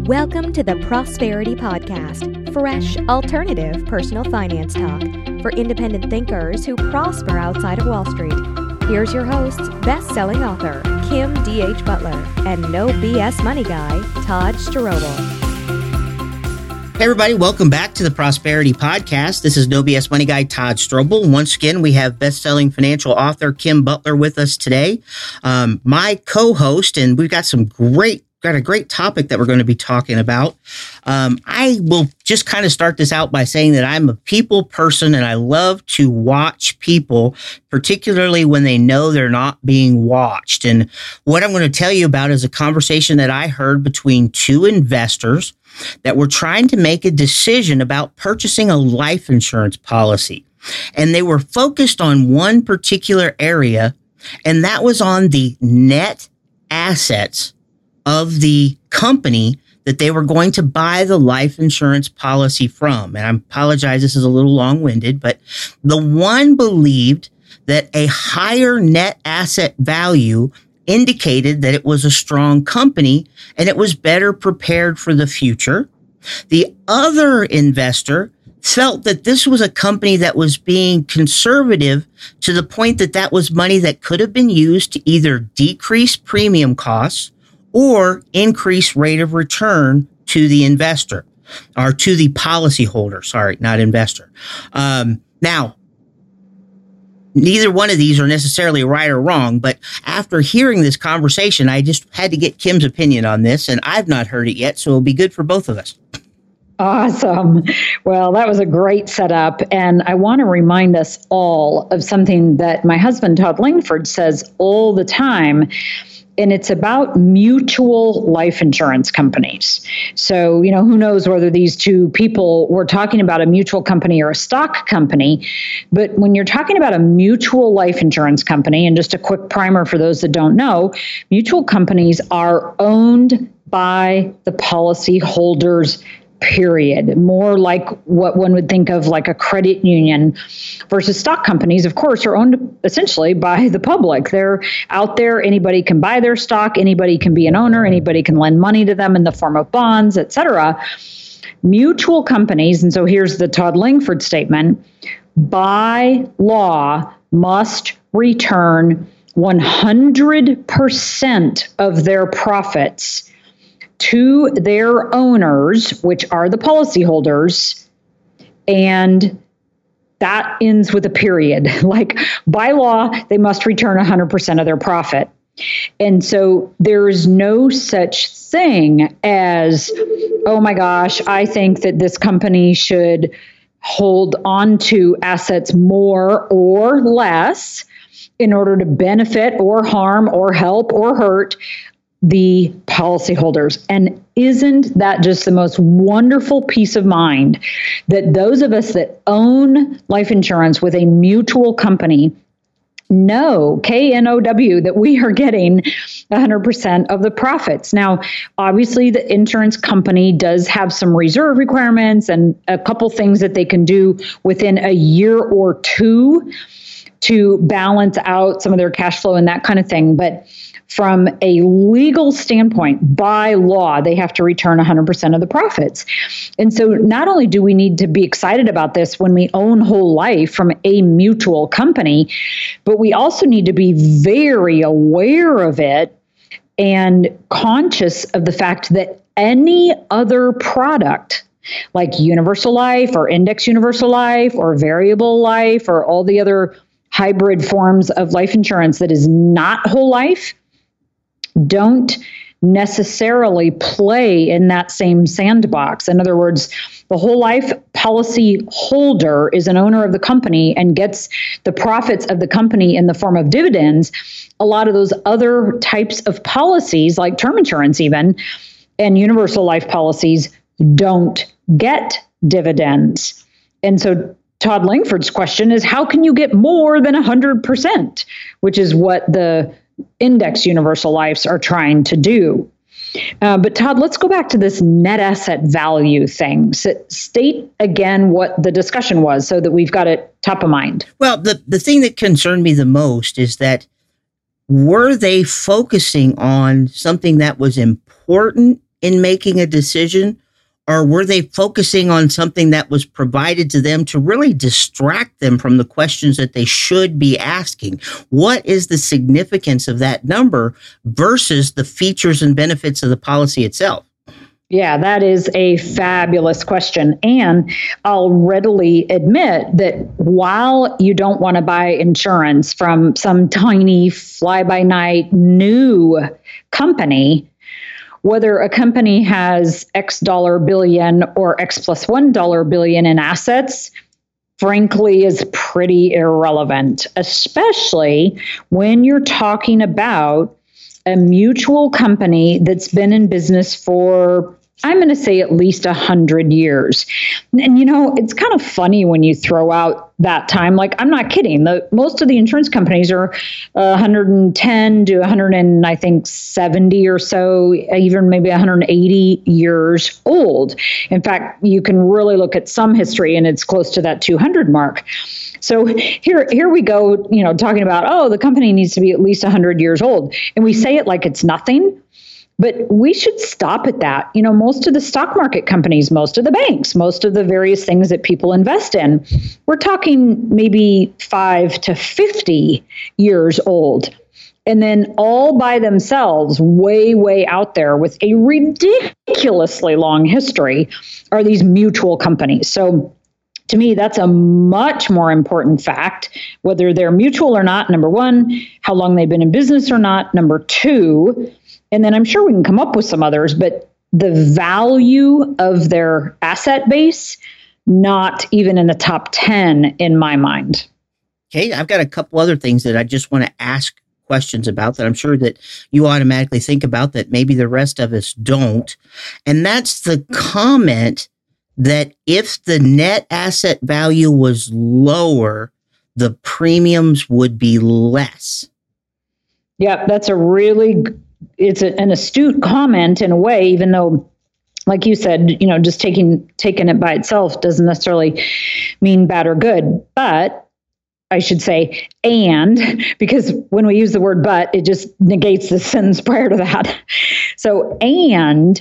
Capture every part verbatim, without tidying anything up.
Welcome to the Prosperity Podcast, fresh, alternative personal finance talk for independent thinkers who prosper outside of Wall Street. Here's your hosts, best-selling author Kim D H Butler and no B S money guy, Todd Strobel. Hey everybody, welcome back to the Prosperity Podcast. This is No B S Money Guy Todd Strobel. Once again, we have best-selling financial author Kim Butler with us today, um, my co-host, and we've got some great got a great topic that we're going to be talking about. Um, I will just kind of start this out by saying that I'm a people person and I love to watch people, particularly when they know they're not being watched. And what I'm going to tell you about is a conversation that I heard between two investors that were trying to make a decision about purchasing a life insurance policy. And they were focused on one particular area, and that was on the net assets of the company that they were going to buy the life insurance policy from. And I apologize, this is a little long-winded, but the one believed that a higher net asset value indicated that it was a strong company and it was better prepared for the future. The other investor felt that this was a company that was being conservative to the point that that was money that could have been used to either decrease premium costs or increase rate of return to the investor or to the policyholder. Sorry, not investor. Um, now, neither one of these are necessarily right or wrong, but after hearing this conversation, I just had to get Kim's opinion on this, and I've not heard it yet, so it'll be good for both of us. Awesome. Well, that was a great setup. And I want to remind us all of something that my husband, Todd Langford, says all the time. And it's about mutual life insurance companies. So, you know, who knows whether these two people were talking about a mutual company or a stock company. But when you're talking about a mutual life insurance company, and just a quick primer for those that don't know, mutual companies are owned by the policyholders, period. More like what one would think of like a credit union, versus stock companies, of course, are owned essentially by the public. They're out there. Anybody can buy their stock. Anybody can be an owner. Anybody can lend money to them in the form of bonds, et cetera. Mutual companies, and so here's the Todd Langford statement, by law must return one hundred percent of their profits to their owners, which are the policyholders, and that ends with a period. Like by law, they must return one hundred percent of their profit. And so there is no such thing as, oh my gosh, I think that this company should hold on to assets more or less in order to benefit or harm or help or hurt the policyholders. And isn't that just the most wonderful peace of mind that those of us that own life insurance with a mutual company know, K N O W, that we are getting one hundred percent of the profits. Now, obviously, the insurance company does have some reserve requirements and a couple things that they can do within a year or two to balance out some of their cash flow and that kind of thing. But from a legal standpoint, by law, they have to return one hundred percent of the profits. And so not only do we need to be excited about this when we own whole life from a mutual company, but we also need to be very aware of it and conscious of the fact that any other product like universal life or index universal life or variable life or all the other hybrid forms of life insurance that is not whole life don't necessarily play in that same sandbox. In other words, the whole life policy holder is an owner of the company and gets the profits of the company in the form of dividends. A lot of those other types of policies, like term insurance even, and universal life policies, don't get dividends. And so Todd Langford's question is, how can you get more than one hundred percent, which is what the index universal lives are trying to do. Uh, but Todd, let's go back to this net asset value thing. So state again what the discussion was so that we've got it top of mind. Well, the, the thing that concerned me the most is that were they focusing on something that was important in making a decision? Or were they focusing on something that was provided to them to really distract them from the questions that they should be asking? What is the significance of that number versus the features and benefits of the policy itself? Yeah, that is a fabulous question. And I'll readily admit that while you don't want to buy insurance from some tiny fly-by-night new company, whether a company has X dollar billion or X plus one dollar billion in assets, frankly, is pretty irrelevant, especially when you're talking about a mutual company that's been in business for, I'm going to say, at least one hundred years. And, you know, it's kind of funny when you throw out that time. Like, I'm not kidding. The most of the insurance companies are uh, one hundred ten to one hundred, and I think seventy or so, even maybe one hundred eighty years old. In fact, you can really look at some history and it's close to that two hundred mark. So here, here we go, you know, talking about, oh, the company needs to be at least one hundred years old. And we say it like it's nothing. But we should stop at that. You know, most of the stock market companies, most of the banks, most of the various things that people invest in, we're talking maybe five to fifty years old. And then all by themselves, way, way out there with a ridiculously long history, are these mutual companies. So to me, that's a much more important fact, whether they're mutual or not, number one, how long they've been in business or not, number two, and then I'm sure we can come up with some others, but the value of their asset base, not even in the top ten in my mind. Okay, I've got a couple other things that I just want to ask questions about that I'm sure that you automatically think about that maybe the rest of us don't. And that's the comment that if the net asset value was lower, the premiums would be less. Yeah, that's a really, it's a, an astute comment in a way, even though, like you said, you know, just taking taking it by itself doesn't necessarily mean bad or good. But I should say, and, because when we use the word but, it just negates the sentence prior to that. So, and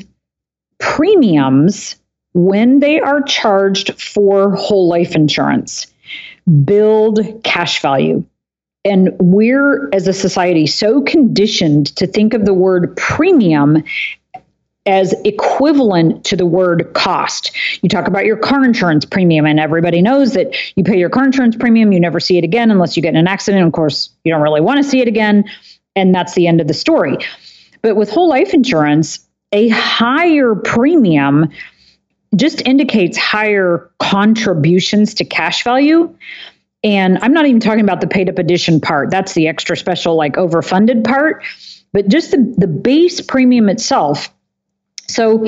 premiums, when they are charged for whole life insurance, build cash value. And we're, as a society, so conditioned to think of the word premium as equivalent to the word cost. You talk about your car insurance premium, and everybody knows that you pay your car insurance premium, you never see it again unless you get in an accident. Of course, you don't really want to see it again, and that's the end of the story. But with whole life insurance, a higher premium just indicates higher contributions to cash value. And I'm not even talking about the paid up addition part. That's the extra special, like overfunded part. But just the, the base premium itself. So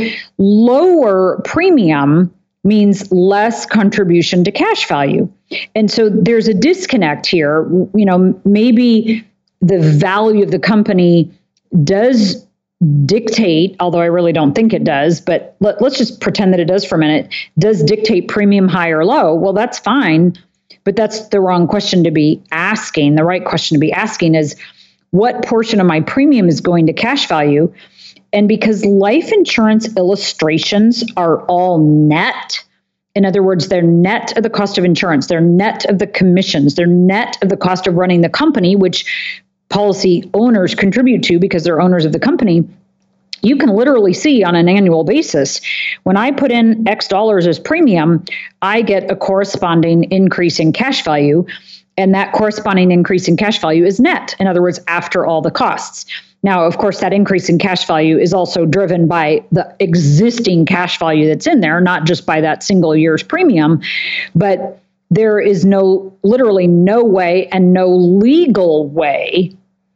lower premium means less contribution to cash value. And so there's a disconnect here. You know, maybe the value of the company does dictate, although I really don't think it does, but let, let's just pretend that it does for a minute, does dictate premium high or low. Well, that's fine, but that's the wrong question to be asking. The right question to be asking is, what portion of my premium is going to cash value? And because life insurance illustrations are all net, in other words, they're net of the cost of insurance, they're net of the commissions, they're net of the cost of running the company, which policy owners contribute to because they're owners of the company. You can literally see on an annual basis, when I put in X dollars as premium, I get a corresponding increase in cash value. And that corresponding increase in cash value is net. In other words, after all the costs. Now, of course, that increase in cash value is also driven by the existing cash value that's in there, not just by that single year's premium. But there is no, literally no way and no legal way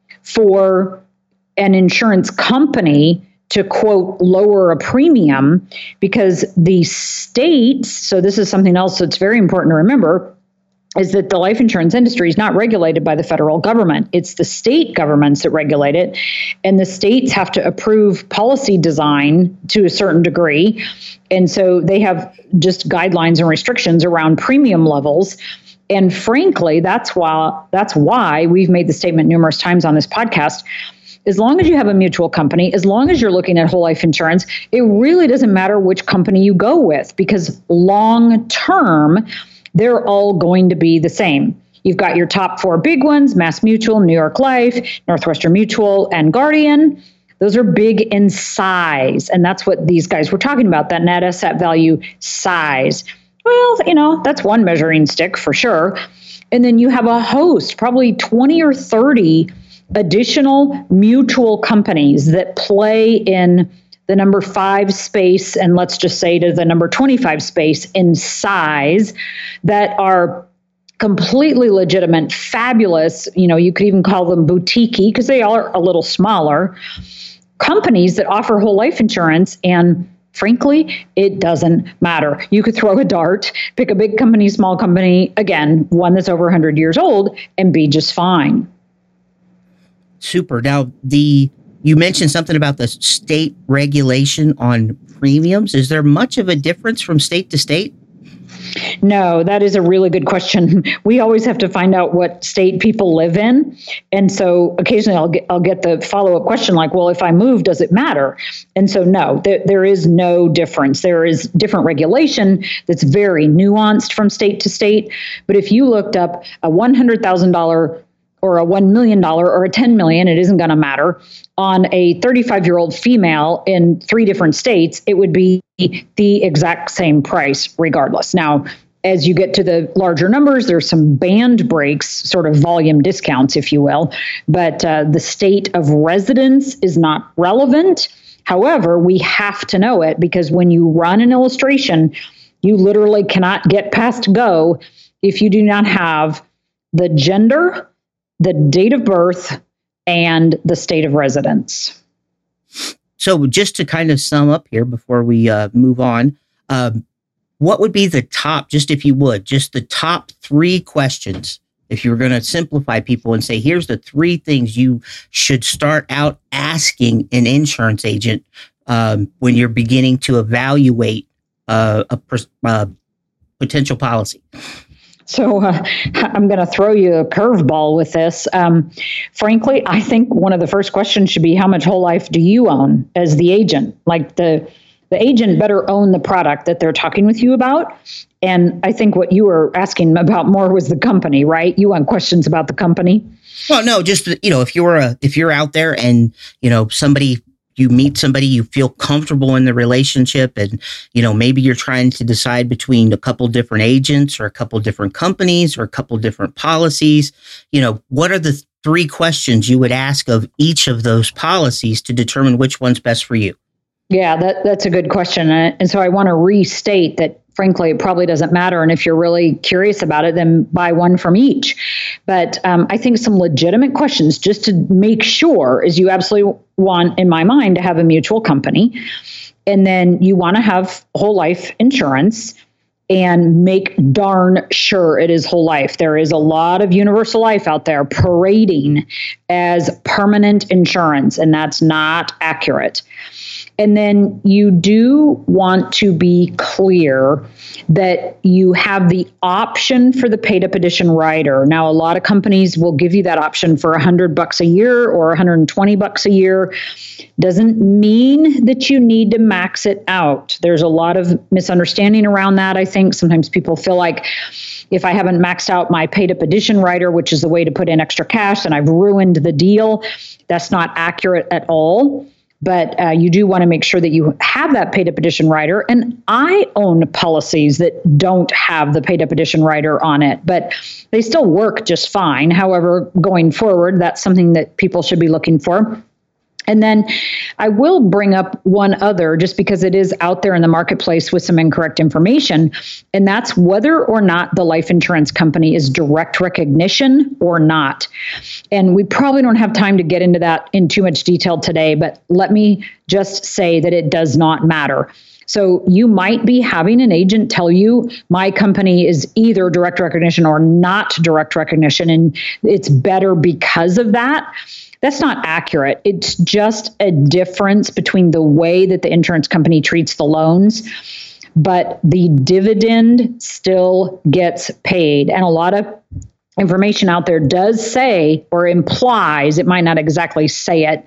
for an insurance company to, quote, lower a premium, because the states, so this is something else that's very important to remember, is that the life insurance industry is not regulated by the federal government. It's the state governments that regulate it. And the states have to approve policy design to a certain degree. And so they have just guidelines and restrictions around premium levels. And frankly, that's why that's why we've made the statement numerous times on this podcast. as long as you have a mutual company, as long as you're looking at whole life insurance, it really doesn't matter which company you go with, because long term, they're all going to be the same. You've got your top four big ones: Mass Mutual, New York Life, Northwestern Mutual, and Guardian. Those are big in size. And that's what these guys were talking about, that net asset value size. Well, you know, that's one measuring stick for sure. And then you have a host, probably twenty or thirty additional mutual companies that play in the number five space, and let's just say to the number twenty-five space in size, that are completely legitimate, fabulous. You know, you could even call them boutique-y because they are a little smaller companies that offer whole life insurance. And frankly, it doesn't matter. You could throw a dart, pick a big company, small company, again, one that's over one hundred years old, and be just fine. Super. Now, the you mentioned something about the state regulation on premiums. Is there much of a difference from state to state? No, that is a really good question. We always have to find out what state people live in. And so occasionally I'll get, I'll get the follow-up question like, well, if I move, does it matter? And so no, there, there is no difference. There is different regulation that's very nuanced from state to state. But if you looked up a one hundred thousand dollars or a one million dollars or a ten million dollars, it isn't going to matter, on a thirty-five-year-old female in three different states, it would be the exact same price regardless. Now, as you get to the larger numbers, there's some band breaks, sort of volume discounts, if you will, but uh, the state of residence is not relevant. However, we have to know it, because when you run an illustration, you literally cannot get past go if you do not have the gender, the date of birth, and the state of residence. So just to kind of sum up here before we uh, move on, um, what would be the top, just if you would, just the top three questions, if you were going to simplify people and say, here's the three things you should start out asking an insurance agent um, when you're beginning to evaluate uh, a pers- uh, potential policy? So uh, I'm going to throw you a curveball with this. Um, frankly, I think one of the first questions should be, how much whole life do you own as the agent? Like the the agent better own the product that they're talking with you about. And I think what you were asking about more was the company, right? You want questions about the company? Well, no, just, you know, if you're a, if you're out there and, you know, somebody, you meet somebody, you feel comfortable in the relationship, and, you know, maybe you're trying to decide between a couple different agents or a couple different companies or a couple different policies, you know, what are the three questions you would ask of each of those policies to determine which one's best for you? Yeah, that, that's a good question. And so I want to restate that, frankly, it probably doesn't matter. And if you're really curious about it, then buy one from each. But um, I think some legitimate questions just to make sure is you absolutely want, in my mind, to have a mutual company. And then you want to have whole life insurance and make darn sure it is whole life. There is a lot of universal life out there parading as permanent insurance, and that's not accurate. And then you do want to be clear that you have the option for the paid up addition rider. Now, a lot of companies will give you that option for a hundred bucks a year or one hundred twenty bucks a year. Doesn't mean that you need to max it out. There's a lot of misunderstanding around that. I think sometimes people feel like, if I haven't maxed out my paid up addition rider, which is the way to put in extra cash, then I've ruined the deal. That's not accurate at all. But uh, you do want to make sure that you have that paid up addition rider. And I own policies that don't have the paid up addition rider on it, but they still work just fine. However, going forward, that's something that people should be looking for. And then I will bring up one other, just because it is out there in the marketplace with some incorrect information, and that's whether or not the life insurance company is direct recognition or not. And we probably don't have time to get into that in too much detail today, but let me just say that it does not matter. So you might be having an agent tell you, my company is either direct recognition or not direct recognition, and it's better because of that. That's not accurate. It's just a difference between the way that the insurance company treats the loans, but the dividend still gets paid. And a lot of information out there does say or implies, it might not exactly say it,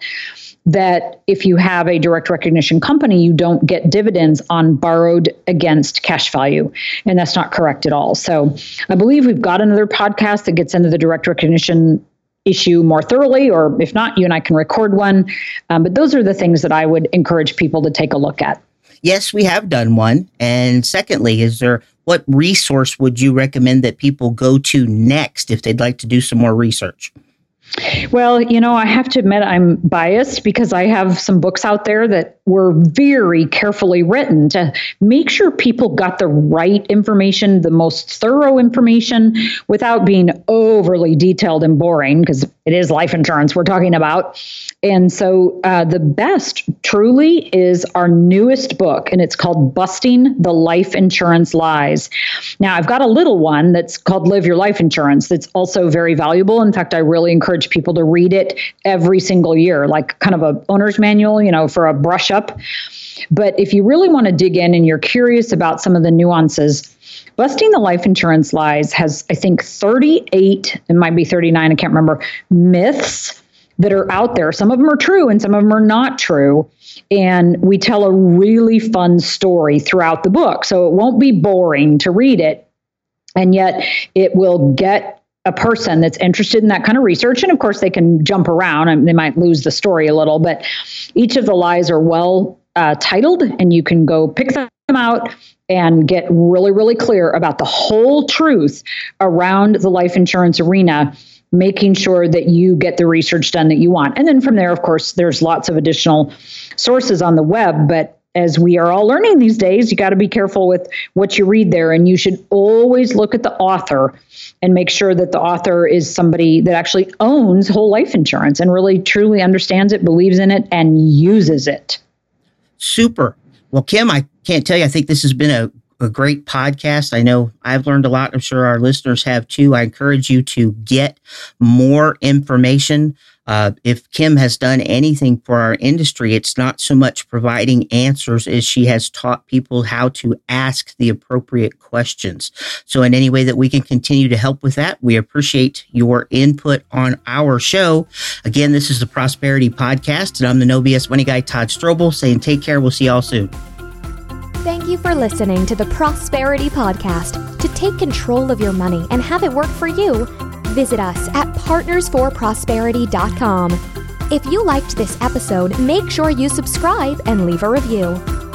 that if you have a direct recognition company, you don't get dividends on borrowed against cash value. And that's not correct at all. So I believe we've got another podcast that gets into the direct recognition issue more thoroughly, or if not, you and I can record one. Um, but those are the things that I would encourage people to take a look at. Yes, we have done one. And secondly, is there what resource would you recommend that people go to next if they'd like to do some more research? Well, you know, I have to admit I'm biased because I have some books out there that were very carefully written to make sure people got the right information, the most thorough information, without being overly detailed and boring, because it is life insurance we're talking about. And so uh, the best truly is our newest book, and it's called Busting the Life Insurance Lies. Now, I've got a little one that's called Live Your Life Insurance that's also very valuable. In fact, I really encourage people to read it every single year, like kind of a owner's manual, you know, for a brush up. But if you really want to dig in and you're curious about some of the nuances, Busting the Life Insurance Lies has, I think, thirty-eight, it might be thirty-nine, I can't remember, myths that are out there. Some of them are true and some of them are not true. And we tell a really fun story throughout the book. So it won't be boring to read it. And yet it will get a person that's interested in that kind of research. And of course, they can jump around and they might lose the story a little, but each of the lies are well uh, titled, and you can go pick them out and get really, really clear about the whole truth around the life insurance arena, making sure that you get the research done that you want. And then from there, of course, there's lots of additional sources on the web, but as we are all learning these days, you got to be careful with what you read there. And you should always look at the author and make sure that the author is somebody that actually owns whole life insurance and really truly understands it, believes in it, and uses it. Super. Well, Kim, I can't tell you, I think this has been a, a great podcast. I know I've learned a lot. I'm sure our listeners have too. I encourage you to get more information. Uh, if Kim has done anything for our industry, it's not so much providing answers as she has taught people how to ask the appropriate questions. So in any way that we can continue to help with that, we appreciate your input on our show. Again, this is the Prosperity Podcast, and I'm the No B S Money Guy, Todd Strobel, saying take care. We'll see y'all soon. Thank you for listening to the Prosperity Podcast. To take control of your money and have it work for you, visit us at partners for prosperity dot com. If you liked this episode, make sure you subscribe and leave a review.